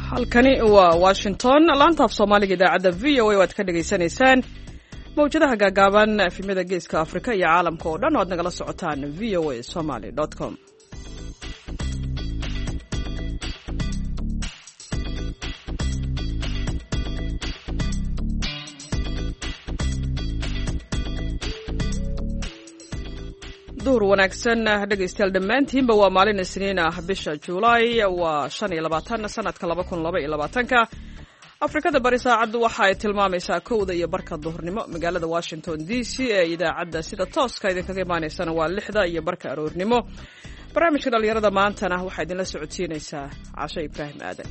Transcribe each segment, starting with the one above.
halkani waa Washington laanta af Soomaaliga idaacada VOA waad ka dhageysanaysaan mawjadaha gaagaaban efemada geeska Afrika iyo caalamka oo dhan waad nagala socotaan voasomali.com. duhur wanaagsan dhegaystayaal dhammaantiinba waa maalin Isniin ah bisha Juulaay waa 25 sanadka 2022 Afrikada bari saacadu waxa ay tilmaamaysaa 1:00 iyo barka duhurnimo magaalada Washington DC ee idaacada sida tooska idinkaga imaanaysana waa 6:00 iyo barka aroornimo barnaamijka dhalinyarada maantana waxa idinla socodsiinaysaa Caasha Ibraahim Aadan.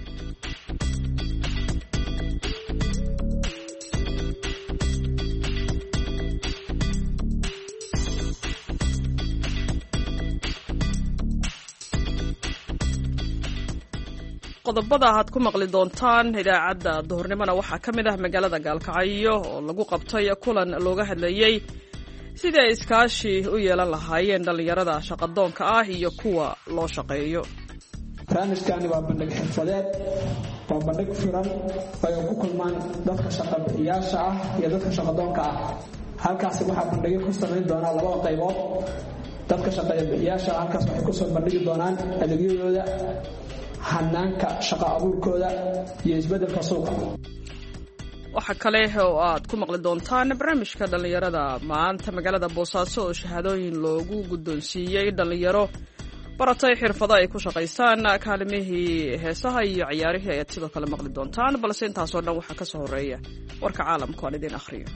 qodobada aad ku maqli doontaan idaacada duhurnimona waxaa ka mid ah magaalada Gaalkacyo oo lagu qabtay kulan looga hadlayay sidii ay iskaashi u yeelan lahaayeen dhalinyarada shaqadoonka ah iyo kuwa loo shaqeeyo. barnaamijkani waa bandhig xirfadeed waa bandhig furan oo ku kulmaan dadka shaqabixiyaasha ah iyo dadka shaqadoonka ah. halkaas waxaa bandhig ku sameyn doona laba qaybood. dadka shaqabixiyaasha halkaas waxay ku soo bandhigi doonaan adeegyadooda hanaanka shaqo abuurkooda iyo isbeddelka suuqa. waxa kale oo aad ku maqli doontaan barnaamijka dhalinyarada maanta magaalada Boosaaso oo shahaadooyin loogu guddoonsiiyay dhalinyaro baratay xirfado ay ku shaqaystaan kaalimihii heesaha iyo ciyaarihii ayaad sidoo kale maqli doontaan balse intaas oo dhan waxaa ka soo horeeya warka caalamka oo idin akhriyo.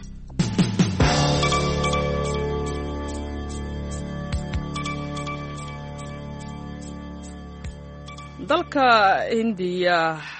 dalka Hindiya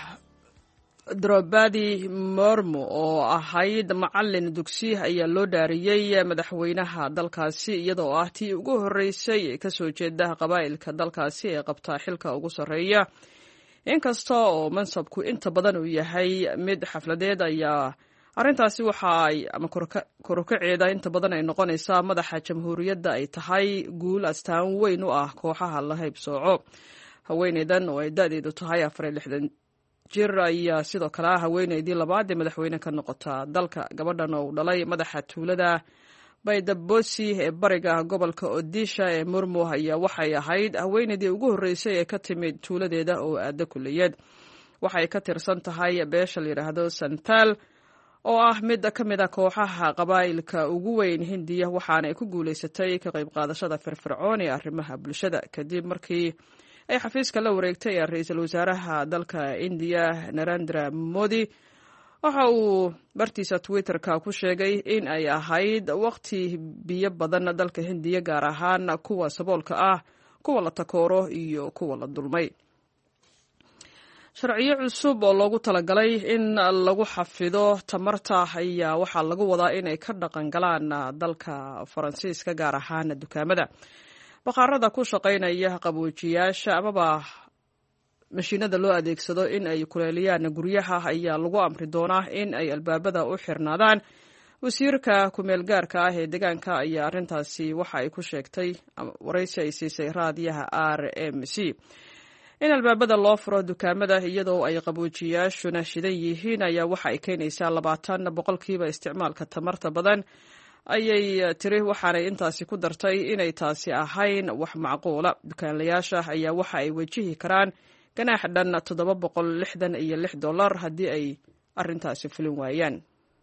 Draupadi Murmu oo ahayd macallin dugsi ayaa loo dhaariyay madaxweynaha dalkaasi iyadoo ah tii ugu horeysay ka soo jeeda qabaa'ilka dalkaasi ee qabta xilka ugu sareeya. inkasta oo mansabku inta badan uu yahay mid xafladeed ayaa arrintaasi waxa ay ama korukaceeda inta badan ay noqonaysaa madaxa jamhuuriyadda ay tahay guul astaan weyn u ah kooxaha la haybsooco. haweeneydan oo ay da'deedu tahay 64 jir ayaa sidoo kale haweeneydii labaad ee madaxweyne ka noqota dalka. gabadhan oo dhalay madaxa tuulada Baydabosi ee bariga gobolka Odisha ee Murmu ayaa waxay ahayd haweeneydii ugu horeysay ee ka timid tuuladeeda oo aada kulliyad. waxay ka tirsan tahay beesha la yiraahdo Santal oo ah mid ka mid ah kooxaha qabaa'ilka ugu weyn Hindiya waxaana ay ku guuleysatay ka qayb qaadashada firfircoon ee arrimaha bulshada kadib markii ay xafiiska la wareegtay ra'iisul wasaaraha dalka India Narendra Modi. waxa uu bartiisa Twitter-ka ku sheegay in ay ahayd waqti biyo badan dalka Hindiya gaar ahaan kuwa saboolka ah kuwa la takooro iyo kuwa la dulmay. sharciyo cusub oo loogu talagalay in lagu xafido tamarta ayaa waxaa lagu wadaa inay ka dhaqan galaan dalka Faransiiska gaar ahaan dukaamada. baqaarada ku shaqaynaya qaboojiyaasha amaba mashiinada loo adeegsado in ay kuleeliyaan guryaha ayaa lagu amri doonaa in ay albaabada u xirnaadaan. wasiirka ku-meel gaarka ah ee deegaanka ayaa arrintaasi waxa ay ku sheegtay waraysi ay siisay raadiyaha RMC in albaabada loo furo dukaamada iyadoo ay qaboojiyaashuna shidan yihiin ayaa waxa ay keenaysaa 20% isticmaalka tamarta badan ayay tiri. waxaanay intaasi ku dartay inay taasi ahayn wax macquula. dukaanlayaasha ayaa waxa ay wajihi karaan ganaax dhan $766 haddii ay arrintaasi fulin waayaan.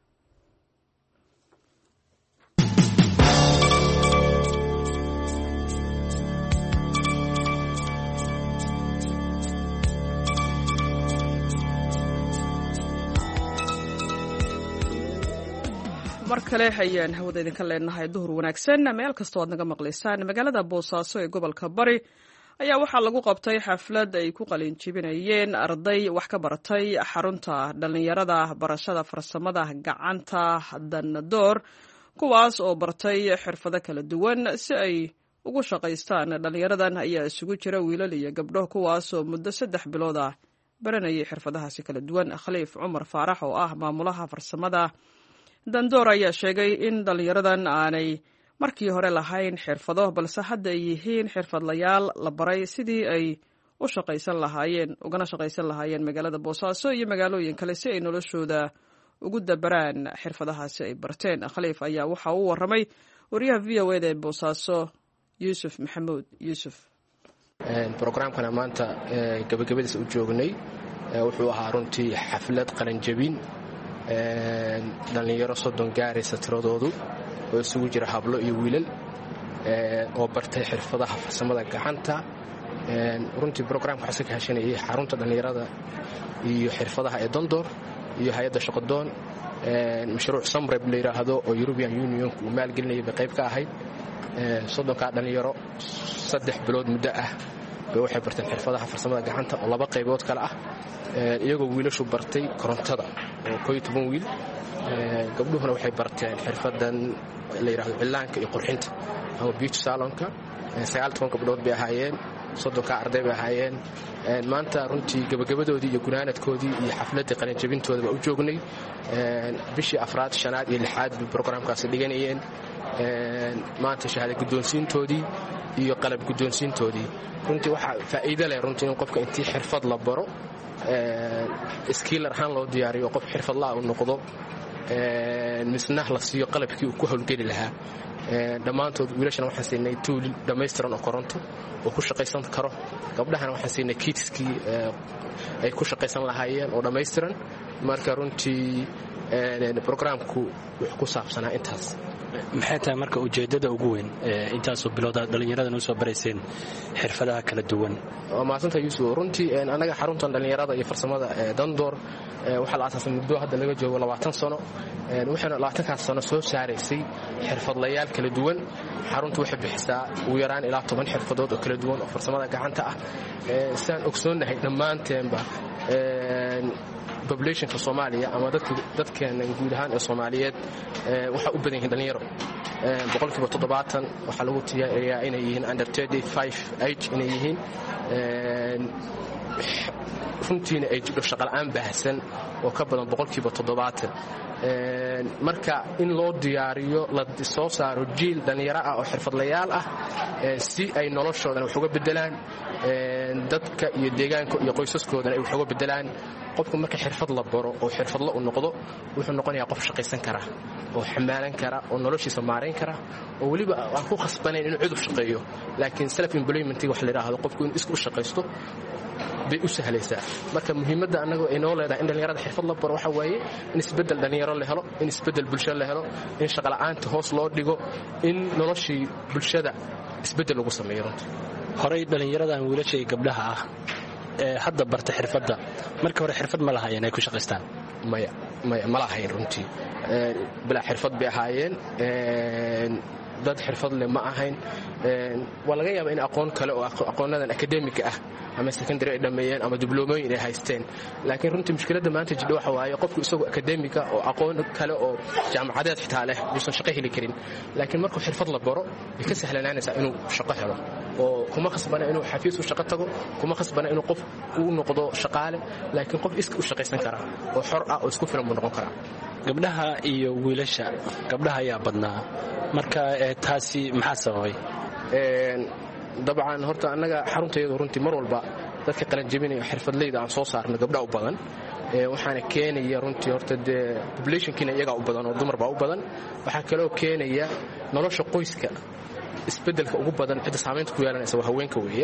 mar kale ayaan hawada idinka leenahay duhur wanaagsan meel kastoo aad naga maqlaysaan. magaalada Boosaaso ee gobolka Bari ayaa waxaa lagu qabtay xaflad ay ku qalin jebinayeen arday wax ka baratay xarunta dhalinyarada barashada farsamada gacanta Dandoor kuwaas oo bartay xirfado kala duwan si ay ugu shaqaystaan. dhalinyaradan ayaa isugu jira wiilal iyo gabdho kuwaas oo muddo 3 bilood ah baranayay xirfadahaasi kala duwan. Khaliif Cumar Faarax oo ah maamulaha farsamada Dandoor ayaa sheegay in dhalinyaradan aanay markii hore lahayn xirfado balse hadda ay yihiin xirfadlayaal la baray sidii ay ugana shaqaysan lahaayeen magaalada boosaaso iyo magaalooyin kale si ay noloshooda ugu dabaraan xirfadahaasi ay barteen. khaliif ayaa waxa uu waramay wariyaha v o eda ee boosaaso yuusuf maxamuud yuusuf. brograamkana maanta gabagabadiisa u joognay wuxuu ahaa runtii xaflad qalanjabin dhallinyaro 30 gaaraysa tiradoodu oo isugu jira hablo iyo wiilal oo bartay xirfadaha farsamada gacanta. runtii brograamka waxaa ka hashanayay xarunta dhallinyarada iyo xirfadaha ee Dondoor iyo hay'adda shaqadoon. mashruuc samreb la yiraahdo oo European Union uu maalgelinayay qayb ka ahayd 30 dhalinyaro 3 bilood muddo ah waxay barteen xirfadaha farsamada gacanta oo 2 qaybood kala ah. iyagoo wiilashu bartay korontada oo 12 wiil, gabdhuhuna waxay barteen xirfadan la yiraahdo cilaanka iyo qurxinta ama beauty salonka. 19 gabdhood bay ahaayeen, 30 arday bay ahaayeen. maanta runtii gabagabadoodii iyo gunaanadkoodii iyo xafladda qalinjabintooda baa u joognay. bishii 4aad 5aad iyo 6aad bay brograamkaasi dhiganayeen. maanta shahaado guddoonsiintoodii iyo qalab guddoonsiintoodii runtii waxa faa'iido leh runtii in qofka intii xirfad la baro skiller ahaan loo diyaariyo qof xirfadla uu noqdo misna la siiyo qalabkii uu ku hawlgeli lahaa. dhammaantood wiilashana waxaan siinay tool dhammaystiran oo koronto oo ku shaqaysan karo. gabdhahana waxaan siinay kitskii ay ku shaqaysan lahaayeen oo dhammaystiran. marka runtii brograamku wuxuu ku saabsanaa intaas. maxay tahay marka ujeedada ugu weyn intaasoo bilowda dhalinyarada noo soo barayseen xirfadaha kala duwan? waa maasanta Yuusuf. runtii anaga xaruntan dhalinyarada iyo farsamada Dondoor waxaa la aasaasay muddo hadda laga joogo 20 sano. waxaana 20kaas sano soo saaraysay xirfadlayaal kala duwan. xaruntu waxay bixisaa ugu yaraan ilaa 10 xirfadood oo kala duwan oo farsamada gacanta ah. saan ogsoonahay dhammaanteenba populationka Soomaaliya ama dadkeena guud ahaan ee Soomaaliyeed waxa u badan yihiin dhalinyaro. 70% waxa lagu tiyaariyaa inay yihiin under 35 age inay yihiin. runtiina ay jiro shaqo la'aan baahsan oo ka badan 70%. marka in loo diyaariyo la soo saaro jiil dhalinyaro ah oo xirfadlayaal ah si ay noloshooda wax uga bedelaan, dadka iyo deegaanka iyo qoysaskooda ay wax uga bedelaan. qofku marka xirfad la baro oo xirfadla u noqdo wuxuu noqonayaa qof shaqaysan kara oo xamaalan kara oo noloshiisa maareyn kara oo waliba aan ku khasbanayn inuu cid u shaqeeyo. laakiin self employment wax la yiraahdo qofku inuu isku shaqaysto bay u sahlaysaa. marka muhiimadda anagu ay noo leedahay in dhalinyarada xirfad la baro waxa waaye in isbedel dhalinyaro la helo, in isbedel bulsho la helo, in shaqo la'aanta hoos loo dhigo, in noloshii bulshada isbedel lagu sameeyo. horey dhalinyaradan wiilasha iyo gabdhaha ah hadda barta xirfadda markii hore xirfad ma lahaayeen ay ku shaqaystaan? maya ma lahayn runtii. bilaa xirfad bay ahaayeen. dad xirfad leh ma ahayn. waa laga yaabaa in aqoon kale oo aqoonadan akademiga ah ama secondary ay dhameeyeen ama dibloomoyin ay haysteen. laakiin runtii mushkiladda maanta jidho waxa waaye qofku isagoo akademiga oo aqoon kale oo jaamacadeed xitaa leh uusan shaqo heli karin. laakiin markuu xirfad la baro way ka sahlanaanaysaa inuu shaqo helo. oo kuma khasbana inuu xafiis u shaqo tago, kuma khasbana inuu qof uu noqdo shaqaale, laakiin qof iska u shaqaysan kara oo xor ah oo isku filan buu noqon karaa. gabdhaha iyo wiilasha, gabdhaha ayaa badnaa marka taasi maxaa sababay? dabcan horta annaga xaruntayadu runtii mar walba dadka qalanjabinaya xirfadleyda aan soo saarno gabdha u badan. waxaana keenaya runtii horta dee populationkiina iyagaa u badan oo dumar baa u badan. waxaa kaloo keenaya nolosha qoyska isbedelka ugu badan cidda saamaynta ku yeelanaysa waa haweenka weeye.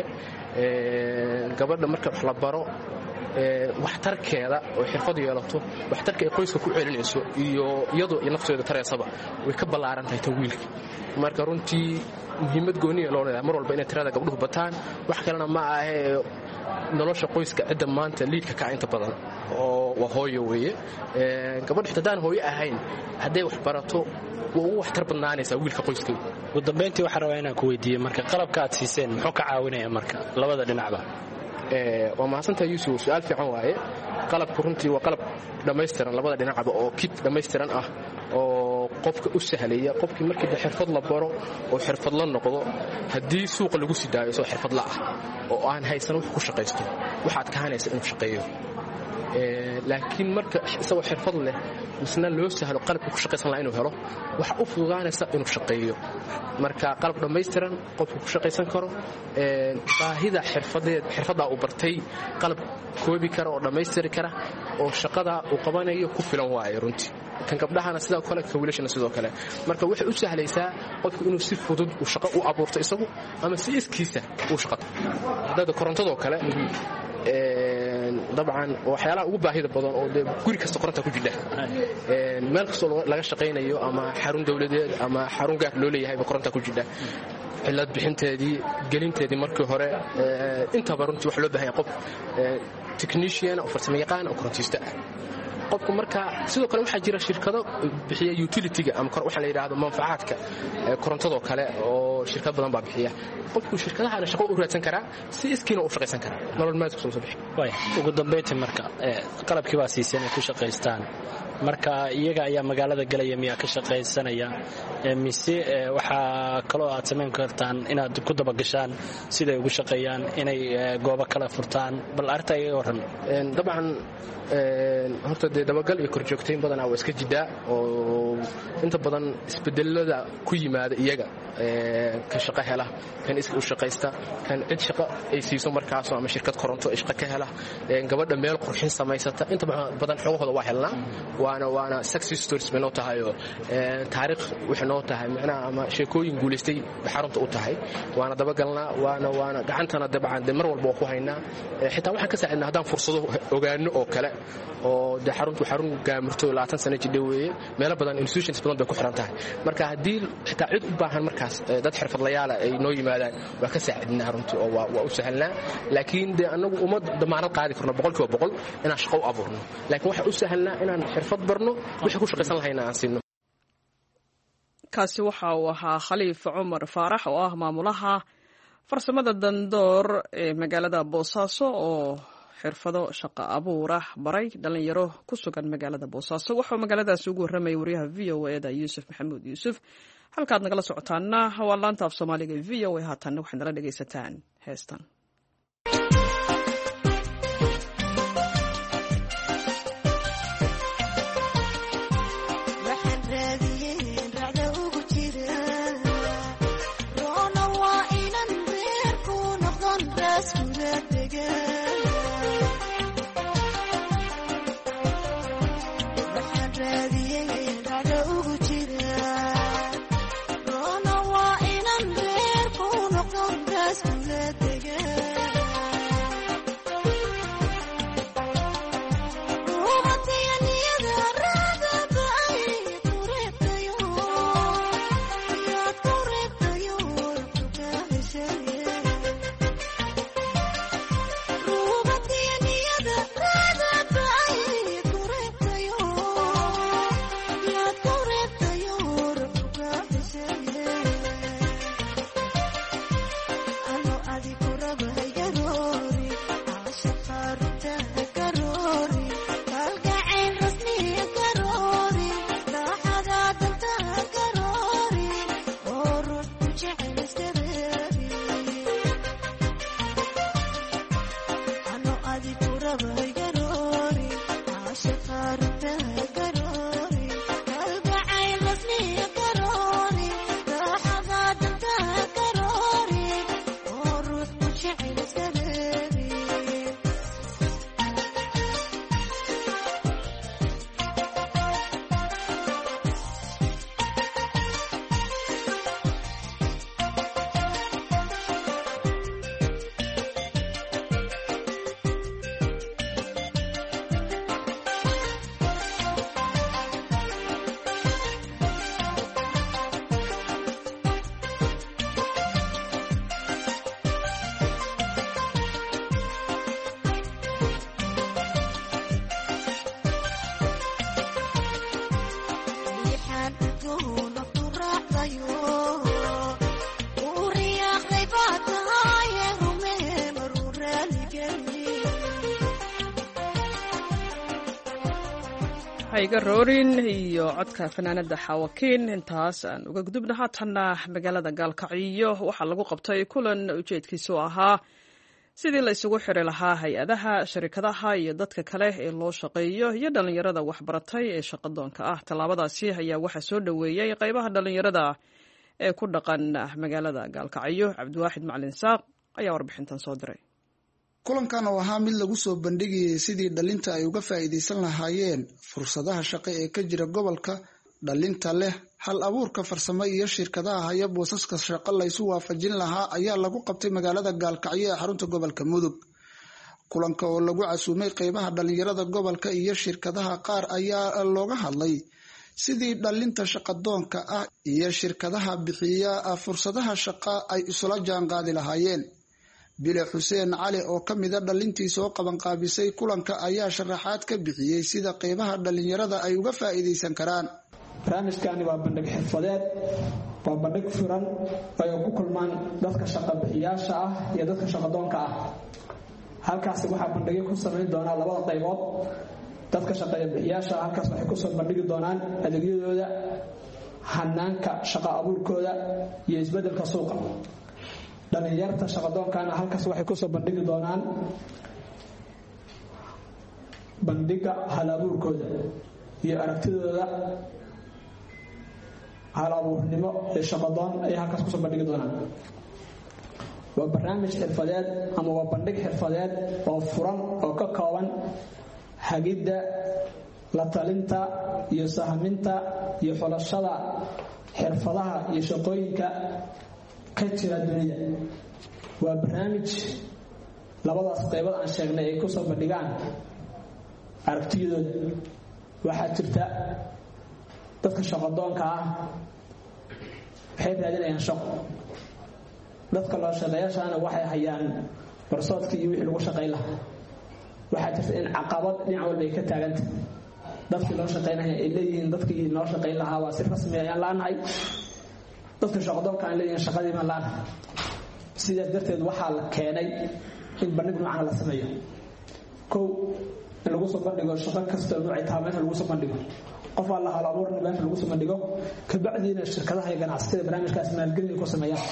gabadha marka wax la baro waxtarkeeda oo xirfad yeelato, waxtarka ay qoyska ku celinayso iyo iyadoo nafteeda tareysaba way ka ballaaran tahay tan wiilka. marka runtii muhiimad gooniya loo leeyahay mar walba inay tirada gabdhuhu bataan. wax kalena ma ahee nolosha qoyska cidda maanta liidka ka inta badan oo waa hooyo weeye. gabadha xitaa hooyo ahayn hadday wax barato waa ugu waxtar badnaanaysaa wiilka qoyska. ugu dambeyntii waxaan rabaa inaan ku weydiiyo marka qalabka aad siiseen muxuu ka caawinaya marka labada dhinacba? waa mahadsantahay Yuusuf. su'aal fiican waaye. qalabku runtii waa qalab dhammaystiran labada dhinacba oo kit dhammaystiran ah oo qofka u sahlaya qofkii markii xirfad la baro oo xirfad la noqdo haddii suuqa lagu sii daayo soo xirfad la ah oo aan haysan wax ku shaqaysto waxaad ka hanaysa inuu shaqeeyo. laakiin marka isagoo xirfad leh misna loo sahlo qalabka ku shaqaysan lahaa inuu helo waxa u fududaanaysa inuu shaqeeyo marka qalab dhammaystiran qofku ku shaqaysan karo baahida xirfadda uu bartay qalab koobi kara oo dhammaystiri kara oo shaqada uu qabanayo ku filan waayo runtii kan gabdhahana sidoo kale ka wiilashana sidoo kale marka waxay u sahlaysaa qofku inuu si fudud u shaqo u abuurto isagu ama si iskiisa uu shaqato hadda korontadoo kale dabcan waxyaalaha ugu baahida badan oo guri kasta koronta ku jidha meel kastoo laga shaqaynayo ama xarun dawladeed ama xarun gaar loo leeyahay koronta ku jidha cilad bixinteedii gelinteedii markii hore intaba runtii wax loo baahan yahay qof technician oo farsamo yaqaan oo korontiista ah qofku marka sidoo kale waxaa jira shirkado bixiya utility-ga ama waxa la yiraahdo manfacaadka korontado kale oo shirkad badan baa bixiya qofku shirkadaha shaqo u raadsan karaa si iskiina u shaqaysan karaa nolol maalmeedku soo bixi way ugu dambeyntii marka qalabkii baa siiseen ay ku shaqaystaan marka iyaga ayaa magaalada galaya miyaa ka shaqaysanaya mise waxaa kaloo aad samayn kartaan inaad ku dabagashaan siday ugu shaqeeyaan inay goobo kala furtaan bal arrinta iyaga waran dabcan horta dee dabagal iyo korjoogtayn badanaa waa iska jidhaa oo inta badan isbedelada ku yimaada iyaga ka shaqo hela kan iska u shaqaysta kan cid shaqo ay siiso markaas ama shirkad koronto ay shaqo ka hela gabadha meel qurxin samaysata inta badan xogahooda waa helnaa waana success stories bay noo tahay oo taariikh waxay noo tahay macnaha ama sheekooyin guulaystay xarunta u tahay waana dabagalnaa waana gacantana dabcan dee mar walba waa ku haynaa xitaa waxaan ka saacidnaa haddaan fursado ogaano oo kale oo dee xaruntu xarun gaamurto 20 sano jidha weeye meelo badan institutions badan bay ku xiran tahay marka haddii xitaa cid u baahan markaas dad xirfadlayaala ay noo yimaadaan waa ka saacidnaa runtii oo waa u sahlnaa laakiin dee annagu uma damaanad qaadi karno 100% inaan shaqo u abuurno laakiin waxa u sahlnaa inaan xirfad barno wixii ku shaqaysan lahayna aan siino kaasi waxa uu ahaa Khaliif Cumar Faarax oo ah maamulaha farsamada dandoor ee magaalada Boosaaso oo xirfado shaqo abuura baray dhalinyaro ku sugan magaalada Boosaaso wuxuu magaaladaas ugu warramay wariyaha VOA-da Yuusuf Maxamuud Yuusuf halkaad nagala socotaana waa laanta af Soomaaliga VOA haatan waxaad nala dhageysataan heestan hayga roorin iyo codka fanaanada xawakiin intaas aan uga gudubna haatanna magaalada gaalkacyo waxaa lagu qabtay kulan ujeedkiisu ahaa sidii la isugu xiri lahaa hay-adaha sharikadaha iyo dadka kale ee loo shaqeeyo iyo dhallinyarada waxbaratay ee shaqadoonka ah. tallaabadaasi ayaa waxaa soo dhoweeyey qaybaha dhallinyarada ee ku dhaqan magaalada gaalkacyo. cabdiwaaxid macalin saaq ayaa warbixintan soo diray. kulankan oo ahaa mid lagu soo bandhigayay sidii dhalinta ay uga faa'iidaysan lahaayeen fursadaha shaqo ee ka jira gobolka, dhalinta leh hal abuurka farsamo iyo shirkadaha haya boosaska shaqo la isu waafajin lahaa ayaa lagu qabtay magaalada gaalkacyo ee xarunta gobolka Mudug. kulanka oo lagu casuumay qaybaha dhalinyarada gobolka iyo shirkadaha qaar ayaa looga hadlay sidii dhalinta shaqadoonka ah iyo shirkadaha bixiya fursadaha shaqo ay isula jaan qaadi lahaayeen. bile xuseen cali oo ka mid ah dhalintii soo qaban qaabisay kulanka ayaa sharaxaad ka bixiyay sida qaybaha dhalinyarada ay uga faa'iideysan karaan. barnaamijkani waa bandhig xirfadeed, waa bandhig furan ay ku kulmaan dadka shaqo bixiyaasha ah iyo dadka shaqadoonka ah. halkaasi waxaa bandhigyo ku samayn doonaa labada qaybood. dadka shaqo bixiyaasha halkaas waxay ku soo bandhigi doonaan adeegyadooda, hanaanka shaqo abuurkooda iyo isbeddelka suuqa. dhalinyarta shaqadoonkana halkaas waxay ku soo bandhigi doonaan bandhiga hal abuurkooda iyo aragtidooda hal abuurnimo ee shaqadoon ay halkaas ku soo bandhigi doonaan. waa barnaamij xirfadeed ama waa bandhig xirfadeed oo furan oo ka kooban hagidda, la talinta iyo sahminta iyo xulashada xirfadaha iyo shaqooyinka ka jira dunida. waa barnaamij labadaas qaybood aan sheegnay ay ku soo bandhigaan aragtiyadooda. waxaa jirta dadka shaqadoonka ah waxay raadinayaan shaqo, dadka loo shaqeeyaashaana waxay hayaan barsoodkii iyo wixii lagu shaqayn lahaa. waxaa jirta in caqabad dhinac walba ay ka taagantay. dadkii loo shaqaynaya ay leeyihiin dadkii noo shaqayn lahaa waa si rasmi ayaan laanahay, dadka shaqadoonka aan leeyihiin shaqadii baan laanahay. sidaas darteed waxaa la keenay in bandhig noocan la sameeyo. kow, in lagu soo bandhigo shaqo kastoo noocay tahay meesha lagu soo bandhigo. qof alla hal abuurna meesha lagu soo bandhigo, kabacdiina shirkadaha iyo ganacsatada barnaamijkaas maalgelin ku sameeyaan.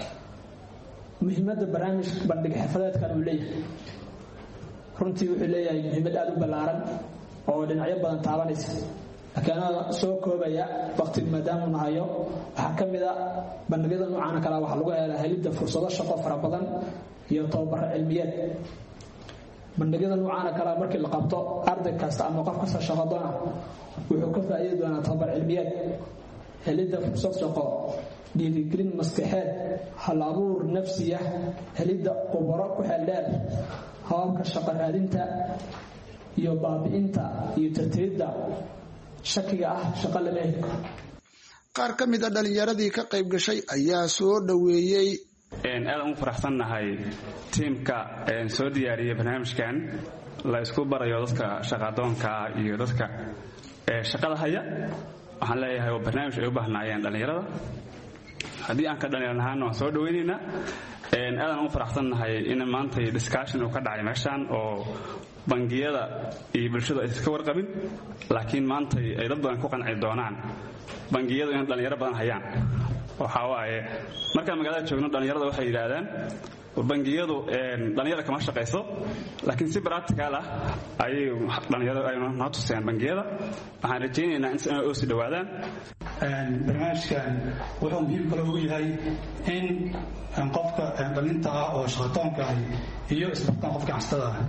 muhiimadda barnaamij bandhig xirfadeedkan uu leeyahay runtii wuxuu leeyahay muhiimad aad u ballaaran oo dhinacyo badan taabanaysa. laakiin anaa soo koobaya waqtiga maadaama nahayo, waxaa ka mid a bandhigyada noocaana kale waxaa lagu helaa helidda fursado shaqo fara badan iyo tababaro cilmiyeed. bandhigyada noocaana kale markii la qabto, arday kasta ama qof kasta shaqadoona wuxuu ka faa'iidi doonaa tababar cilmiyeed, helidda fursad shaqo, dhiirigelin maskaxeed, hal abuur nafsiya, helidda khubaro ku xeel dheer, hababka shaqo raadinta iyo baabi'inta iyo tirtiridda shakiga ah shaqo lama heli karo. qaar ka mid a dhalinyaradii ka qayb gashay ayaa soo dhoweeyey. aadaan u faraxsannahay tiimka soo diyaariyay barnaamijkan la isku barayo dadka shaqadoonka iyo dadka shaqada haya. waxaan leeyahay waa barnaamij ay u baahnaayeen dhalinyarada. haddii aan ka dhalinyaranahaana waan soo dhaweynaynaa. aadaan u faraxsannahay in maanta discussion uu ka dhacay meeshaan oo bangiyada iyo bulshada ay iska warqabin, laakiin maanta ay dad badan ku qanci doonaan bangiyadu in dhalinyaro badan hayaan. waxaa waaye markaan magaalada joogno dhalinyarada waxay yidhaahdaan bangiyadu dhalinyaro kama shaqayso, laakiin si practical ah ayay dhalinyaradu ay noo tuseen bangiyada. waxaan rajaynaynaa in ay sii dhawaadaan. barnaamijkan wuxuu muhiim kale u yahay in qofka dhalinta ah oo shaqadoonka ah iyo isbartaan qofka ganacsatada ah.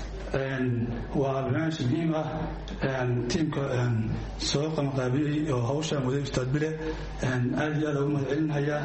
waa barnaamij muhiim ah. tiimka soo qabanqaabiyey oo hawshan waday ustaad bile aad iyo aad ugu mahadcelinayaa.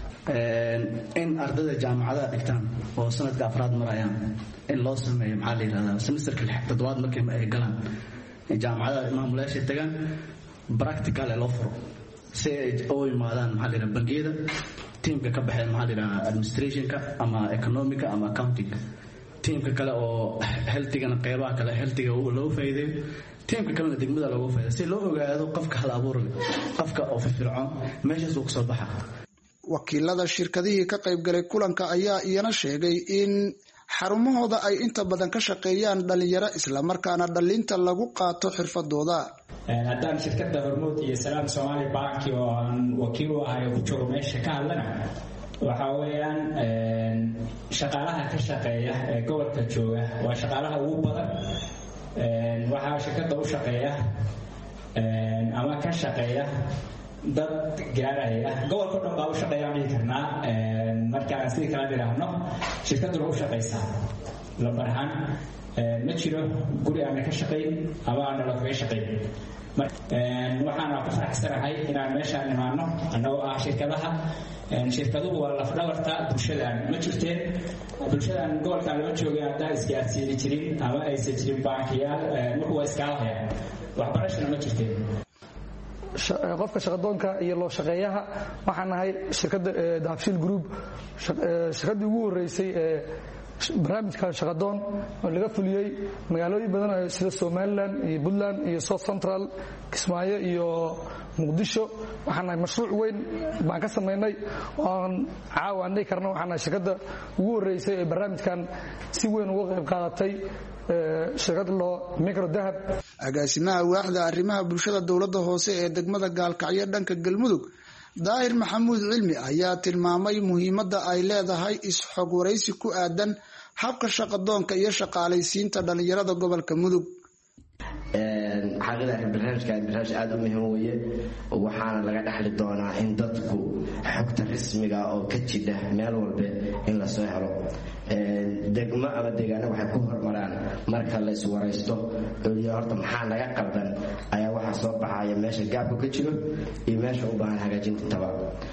in ardayda jaamacadaha dhigtaan oo sanadka afraad marayaan in loo sameeyo maxaa la yidhahdaa semesterka 7aad markii ay galaan jaamacadaha maamulayaasha tagaan practical loo furo si ay u yimaadaan maxaa la yidhahdaa bangiyada tiimka ka baxeen maxaa la yidhahdaa administrationka ama economica ama accounting. tiimka kale oo healthigana qaybaha kale healthiga loogu faa'iideeyo, tiimka kalena degmada loogu faa'iideeyo si loo ogaado qofka hal abuur leh, qofka oo firfircoon meeshaas uu kasoo baxa. wakiilada shirkadihii ka qayb galay kulanka ayaa iyana sheegay in xarumahooda ay inta badan ka shaqeeyaan dhalinyaro islamarkaana dhalinta lagu qaato xirfadooda. haddaan shirkada hormuud iyo salaam Soomaali Bank oo aan wakiil u ahay ku jiro meesha ka hadlana waxaa weeyaan shaqaalaha ka shaqeeya ee gobolka jooga waa shaqaalaha ugu badan. waxaa shirkadda u shaqeeya ama ka shaqeeya dad gaaraya gobolka o dhan baa u shaqeeyaan dhihi karnaa. markaan sidii kala idhaahno shirkadduna u shaqaysaa lambar ahaan ma jiro guri aana ka shaqayn ama aana lakaga shaqayn. waxaana ku faraxsanahay inaan meeshaan imaano annagoo ah shirkadaha. shirkaduhu waa lafdhabarta bulshadan. ma jirteen bulshadan gobolkan lama joogin haddaan isgaarsiini jirin ama aysan jirin baankiyaal wuxu waa iskaalahayaan. waxbarashana ma jirteen. qofka shaqadoonka iyo loo shaqeeyaha waxaan nahay shirkadda dahabshiil group, shirkaddii ugu horeysay ee barnaamijkan shaqadoon oo laga fuliyey magaalooyin badan sida Somaliland iyo Puntland iyo South Central, Kismaayo iyo Muqdisho. waxaan nahay mashruuc weyn baan ka sameynay oon caawanay karno. waxaan nahay shirkadda ugu horeysay ee barnaamijkan si weyn uga qayb qaadatay shirkadda loo Micro Dahab. agaasimaha waaxda arrimaha bulshada dowladda hoose ee degmada Gaalkacyo dhanka Galmudug Daahir Maxamuud Cilmi ayaa tilmaamay muhiimadda ay leedahay is-xog waraysi ku aadan habka shaqadoonka iyo shaqaalaysiinta dhalinyarada gobolka Mudug. xaqiiqda barnaamij aad u muhiim weeye, waxaana laga dhaxli doonaa in dadku xogta rasmiga oo ka jidha meel walba in la soo helo. degmo ama deegaano waxay ku hormaraan marka la iswaraysto iyo horta maxaa naga qaldan ayaa waxaa soo baxaya meesha gaabku ka jiro iyo meesha u baahan hagaajintaba.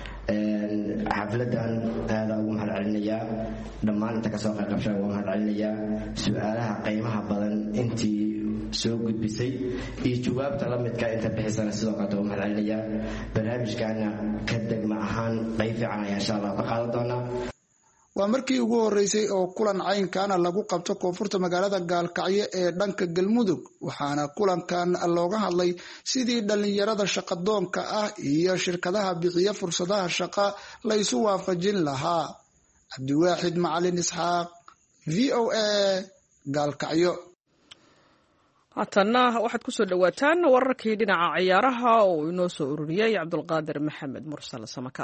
xafladan aada ugu mahadcelinayaa dhammaan inta kasoo qaybqabshada ugu mahadcelinayaa su-aalaha qiimaha badan intii soo gudbisay iyo jawaabta la midka inta bixisana sidoo kale ugu mahadcelinayaa. barnaamijkaana ka degma ahaan qayb fiican ayaa insha allah ka qaadan doonaa. waa markii ugu horeysay oo kulan caynkaana lagu qabto koonfurta magaalada Gaalkacyo ee dhanka Galmudug, waxaana kulankan looga hadlay sidii dhalinyarada shaqadoonka ah iyo shirkadaha bixiya fursadaha shaqo la isu waafajin lahaa. Cabdiwaaxid Macalin Isxaaq, VOA, Gaalkacyo. haatana waxaad ku soo dhawaataan wararkii dhinaca ciyaaraha oo inoo soo ururiyay Cabdulqaadir Maxamed Mursal Samaka.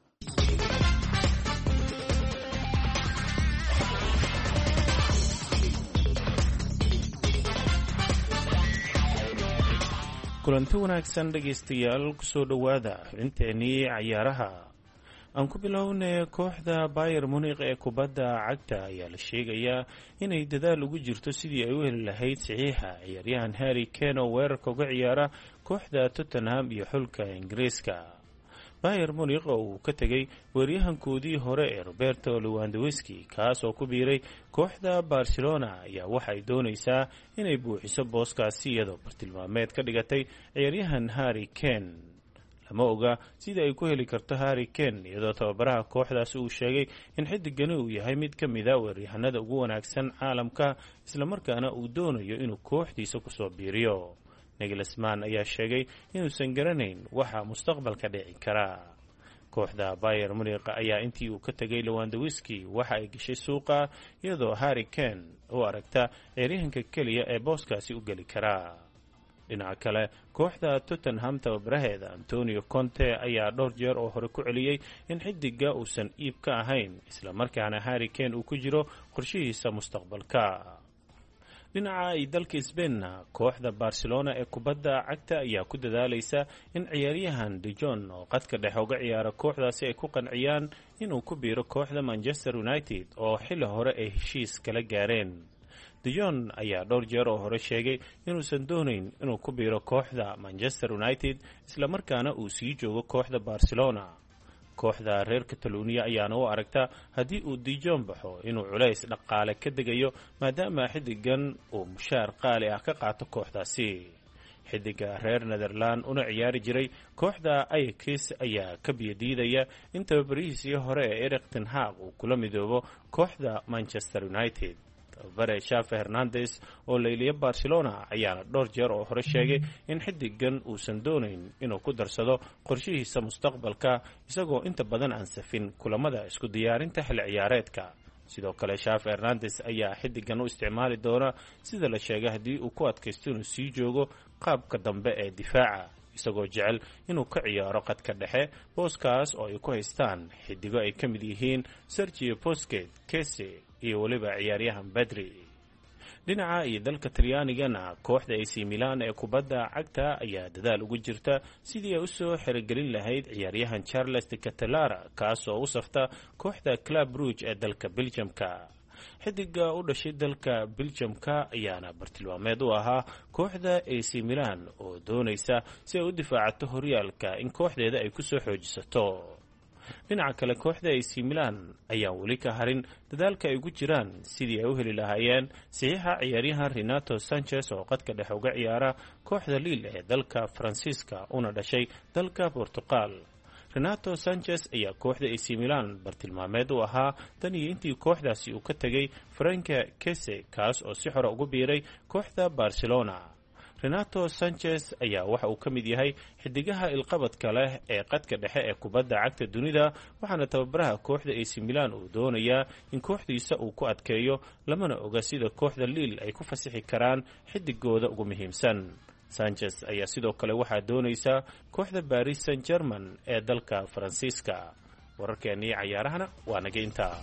kulanti wanaagsan dhegaystayaal kusoo dhowaada xubinteenii cayaaraha. aan ku bilownay kooxda Bayern Munich ee kubadda cagta ayaa la sheegayaa inay dadaal ugu jirto sidii ay u heli lahayd saxiixa ciyaaryahan Harry Kane oo weerarka uga ciyaara kooxda Tottenham iyo xulka Ingiriiska. Bayern Munich oo uu ka tegay weeryahankoodii hore ee Roberto Lewandowski kaas oo ku biiray kooxda Barcelona ayaa waxay doonaysaa inay buuxiso booskaasi iyadoo bartilmaameed ka dhigatay ciyaaryahan Harry Kane. lama oga sida ay ku heli karto Harry Kane iyadoo tababaraha kooxdaasi uu sheegay in xidigani uu yahay mid ka mid ah weeryahanada ugu wanaagsan caalamka isla markaana uu doonayo inuu kooxdiisa ku soo biiriyo. Nagelsmann ayaa sheegay inuusan garanayn waxa mustaqbalka dhici kara. kooxda Bayern Munich ayaa intii uu ka tagay Lewandowski waxa ay gashay suuqa iyadoo Harry Kane u aragta ciyaaryahanka kaliya ee booskaasi u gali kara. dhinaca kale kooxda Tottenham tababaraheeda Antonio Conte ayaa dhowr jeer oo hore ku celiyay in xidiga uusan iib ka ahayn isla markaana Harry Kane uu ku jiro qorshihiisa mustaqbalka. dhinaca ay dalka Spain kooxda Barcelona ee kubadda cagta ayaa ku dadaalaysa in ciyaaryahan De Jong oo qadka dhexe uga ciyaara kooxdaasi ay ku qanciyaan inuu ku biiro kooxda Manchester United oo xilli hore ay heshiis kala gaareen. De Jong ayaa dhowr jeer oo hore sheegay inuusan doonayn inuu ku biiro kooxda Manchester United isla markaana uu sii joogo kooxda Barcelona. kooxda reer Catalonia ayaana u aragta haddii uu De Jong baxo inuu culays dhaqaale ka degayo maadaama xidigan uu mushaar qaali ah ka qaato kooxdaasi. xidiga reer Netherland una ciyaari jiray kooxda Ajax ayaa ka biyadiidaya in tababarihiisii hore ee Erik ten Hag uu kula midoobo kooxda Manchester United. tababare Xavi Hernandez oo leeliya Barcelona ayaana dhowr jeer oo hore sheegay in xidigan uusan doonayn inuu ku darsado qorshihiisa mustaqbalka isagoo inta badan aan safin kulamada isku diyaarinta xilli ciyaareedka. sidoo kale Xavi Hernandez ayaa xidigan u isticmaali doona sida la sheegay haddii uu ku adkaysto inuu sii joogo qaabka dambe ee difaaca isagoo jecel inuu ka ciyaaro qadka dhexe booskaas oo ay ku haystaan xidigo ay ka mid yihiin Sergio Busquets, Kesse iyo weliba ciyaaryahan Pedri. dhinaca iyo dalka Talyaanigana kooxda AC Milan ee kubadda cagta ayaa dadaal ugu jirta sidii ay u soo xirigelin lahayd ciyaaryahan Charles de Ketelaere kaas oo u safta kooxda Club Brugge ee dalka Belgiumka. xidiga u dhashay dalka Belgiumka ayaana bartilmaameed u ahaa kooxda AC Milan oo doonaysa si ay u difaacato horyaalka in kooxdeeda ay ku soo xoojisato. dhinaca kale kooxda AC Milan ayaa weli ka harin dadaalka ay ugu jiraan sidii ay u heli lahaayeen saxiixa ciyaaryahan Renato Sanchez oo qadka dhexe uga ciyaara kooxda Lille ee dalka Faransiiska una dhashay dalka Portugal. Renato Sanchez ayaa kooxda AC Milan bartilmaameed u ahaa tan iyo intii kooxdaasi uu ka tegay Frank Kesse kaas oo si xora ugu biiray kooxda Barcelona. Renato Sanchez ayaa waxa uu ka mid yahay xidigaha ilqabadka leh ee qadka dhexe ee kubadda cagta dunida waxaana tababaraha kooxda AC Milan uu doonayaa in kooxdiisa uu ku adkeeyo lamana oga sida kooxda Lille ay ku fasixi karaan xidigooda ugu muhiimsan. Sanchez ayaa sidoo kale waxaa doonaysa kooxda Paris Saint-Germain ee dalka Faransiiska. wararkeennii cayaarahana waa naga intaa.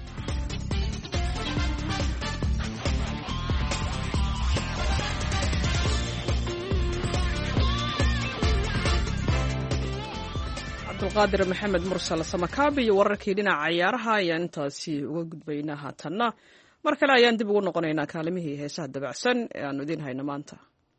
abdulqaadir maxamed mursal samakaabi iyo wararkii dhinaca cayaaraha ayaan intaasi uga gudbaynaa haatanna mar kale ayaan dib ugu noqonaynaa kaalimihii heesaha dabacsan ee aanu idiin hayno maanta.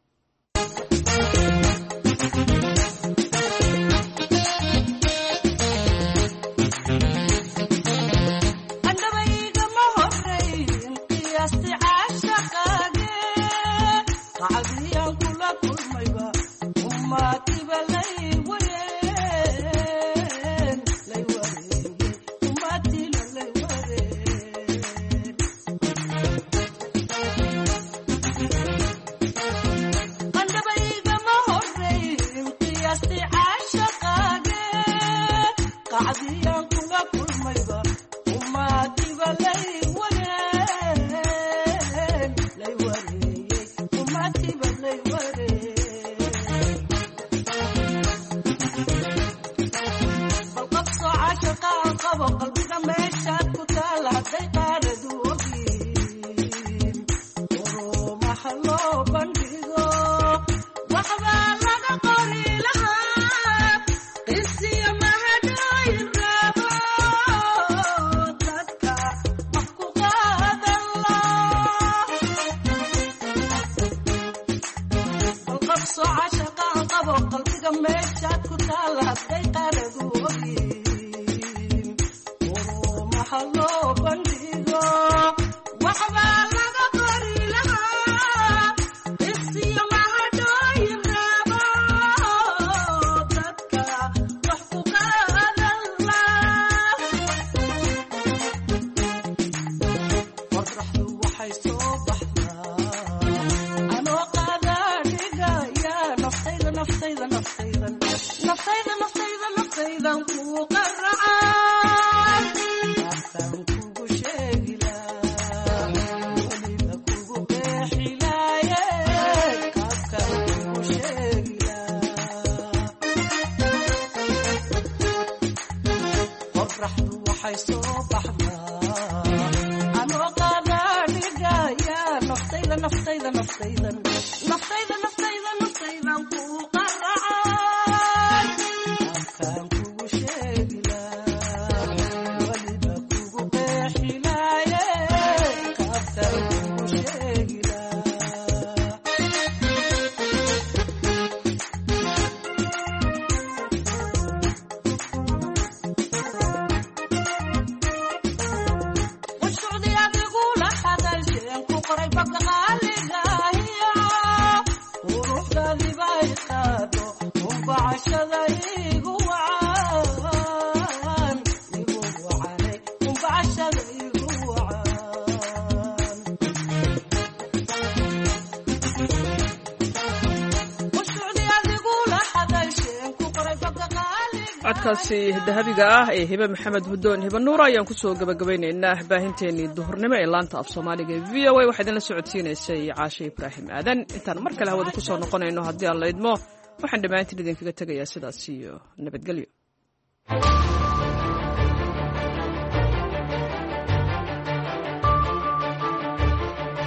codkaasi dahabiga ah ee hibe maxamed hudoon hibe nuur ayaan kusoo gabagabaynaynaa baahinteenii duhurnimo ee laanta af soomaaliga ee v o a waxaa idinla socodsiinaysay caashe ibraahim aadan intaan mar kale hawada kusoo noqonayno haddii aan laydmo waxaan dhammaantiin idinkaga tegayaa sidaas iyo nabadgelyo.